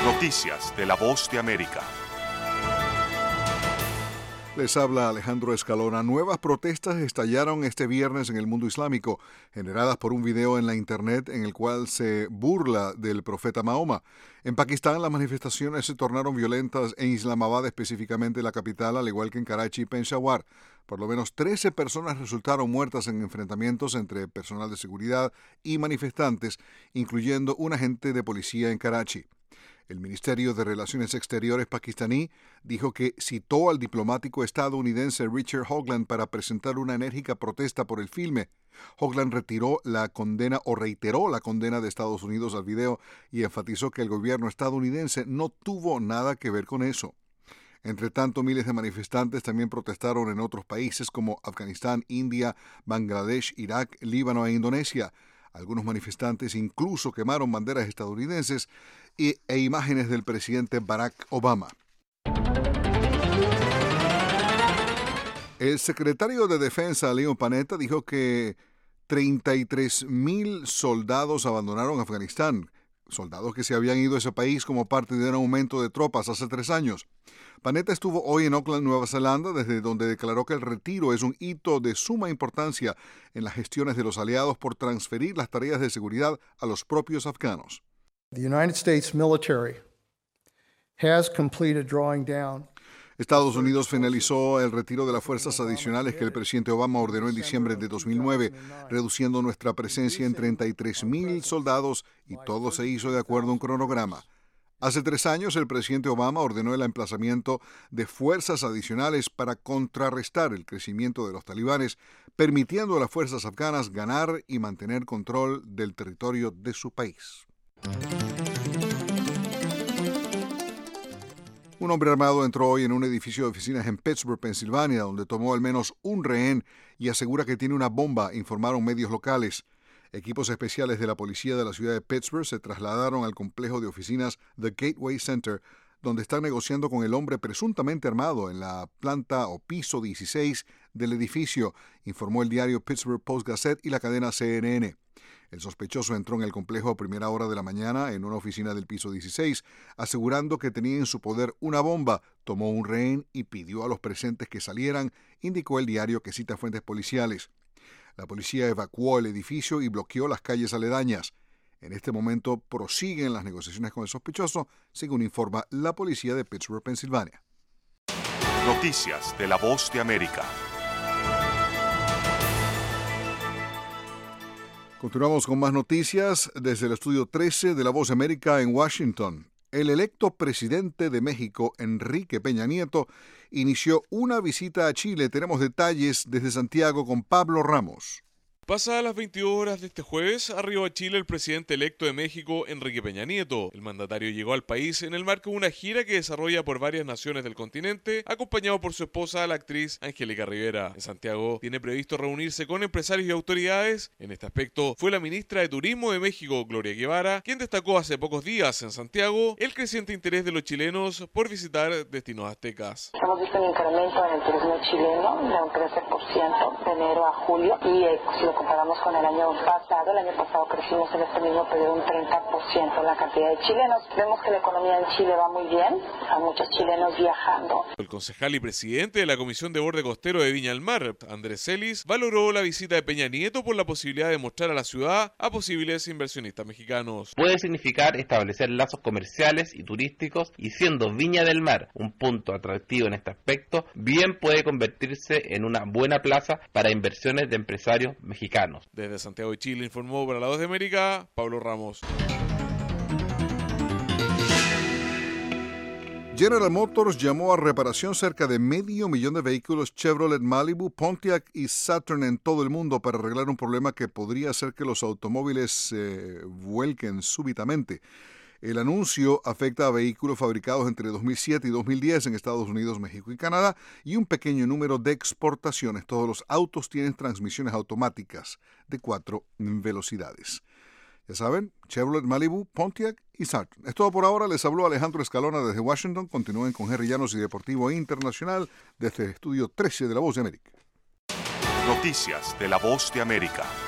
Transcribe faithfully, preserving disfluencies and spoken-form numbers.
Noticias de la Voz de América. Les habla Alejandro Escalona. Nuevas protestas estallaron este viernes en el mundo islámico, generadas por un video en la internet en el cual se burla del profeta Mahoma. En Pakistán, las manifestaciones se tornaron violentas en Islamabad, específicamente la capital, al igual que en Karachi y Peshawar. Por lo menos trece personas resultaron muertas en enfrentamientos entre personal de seguridad y manifestantes, incluyendo un agente de policía en Karachi. El Ministerio de Relaciones Exteriores pakistaní dijo que citó al diplomático estadounidense Richard Hoagland para presentar una enérgica protesta por el filme. Hoagland retiró la condena o reiteró la condena de Estados Unidos al video y enfatizó que el gobierno estadounidense no tuvo nada que ver con eso. Entre tanto, miles de manifestantes también protestaron en otros países como Afganistán, India, Bangladesh, Irak, Líbano e Indonesia. Algunos manifestantes incluso quemaron banderas estadounidenses y, e imágenes del presidente Barack Obama. El secretario de Defensa, Leon Panetta, dijo que treinta y tres mil soldados abandonaron Afganistán, soldados que se habían ido a ese país como parte de un aumento de tropas hace tres años. Panetta estuvo hoy en Auckland, Nueva Zelanda, desde donde declaró que el retiro es un hito de suma importancia en las gestiones de los aliados por transferir las tareas de seguridad a los propios afganos. The United States military has completed drawing down. Estados Unidos finalizó el retiro de las fuerzas adicionales que el presidente Obama ordenó en diciembre de dos mil nueve, reduciendo nuestra presencia en treinta y tres mil soldados, y todo se hizo de acuerdo a un cronograma. Hace tres años, el presidente Obama ordenó el emplazamiento de fuerzas adicionales para contrarrestar el crecimiento de los talibanes, permitiendo a las fuerzas afganas ganar y mantener control del territorio de su país. Un hombre armado entró hoy en un edificio de oficinas en Pittsburgh, Pensilvania, donde tomó al menos un rehén y asegura que tiene una bomba, informaron medios locales. Equipos especiales de la policía de la ciudad de Pittsburgh se trasladaron al complejo de oficinas The Gateway Center, donde están negociando con el hombre presuntamente armado en la planta o piso dieciséis del edificio, informó el diario Pittsburgh Post-Gazette y la cadena C N N. El sospechoso entró en el complejo a primera hora de la mañana en una oficina del piso dieciséis, asegurando que tenía en su poder una bomba, tomó un rehén y pidió a los presentes que salieran, indicó el diario que cita fuentes policiales. La policía evacuó el edificio y bloqueó las calles aledañas. En este momento prosiguen las negociaciones con el sospechoso, según informa la policía de Pittsburgh, Pensilvania. Noticias de la Voz de América. Continuamos con más noticias desde el estudio trece de La Voz de América en Washington. El electo presidente de México, Enrique Peña Nieto, inició una visita a Chile. Tenemos detalles desde Santiago con Pablo Ramos. Pasadas las veintidós horas de este jueves, arribó a Chile el presidente electo de México, Enrique Peña Nieto. El mandatario llegó al país en el marco de una gira que desarrolla por varias naciones del continente, acompañado por su esposa, la actriz Angélica Rivera. En Santiago tiene previsto reunirse con empresarios y autoridades. En este aspecto fue la ministra de Turismo de México, Gloria Guevara, quien destacó hace pocos días en Santiago el creciente interés de los chilenos por visitar destinos aztecas. Hemos visto un incremento en el turismo chileno de un trece por ciento de enero a julio y eh, si lo comparamos con el año pasado, el año pasado crecimos en este mismo periodo un treinta por ciento la cantidad de chilenos. Vemos que la economía en Chile va muy bien, hay muchos chilenos viajando. El concejal y presidente de la Comisión de Borde Costero de Viña del Mar, Andrés Celis, valoró la visita de Peña Nieto por la posibilidad de mostrar a la ciudad a posibles inversionistas mexicanos. Puede significar establecer lazos comerciales y turísticos, y siendo Viña del Mar un punto atractivo en este aspecto, bien puede convertirse en una buena plaza para inversiones de empresarios mexicanos. Desde Santiago de Chile informó para La Voz de América, Pablo Ramos. General Motors llamó a reparación cerca de medio millón de vehículos Chevrolet Malibu, Pontiac y Saturn en todo el mundo para arreglar un problema que podría hacer que los automóviles se eh, vuelquen súbitamente. El anuncio afecta a vehículos fabricados entre dos mil siete y dos mil diez en Estados Unidos, México y Canadá y un pequeño número de exportaciones. Todos los autos tienen transmisiones automáticas de cuatro velocidades. Ya saben, Chevrolet Malibu, Pontiac y Saturn. Es todo por ahora. Les habló Alejandro Escalona desde Washington. Continúen con Henry Llanos y Deportivo Internacional desde el estudio trece de La Voz de América. Noticias de La Voz de América.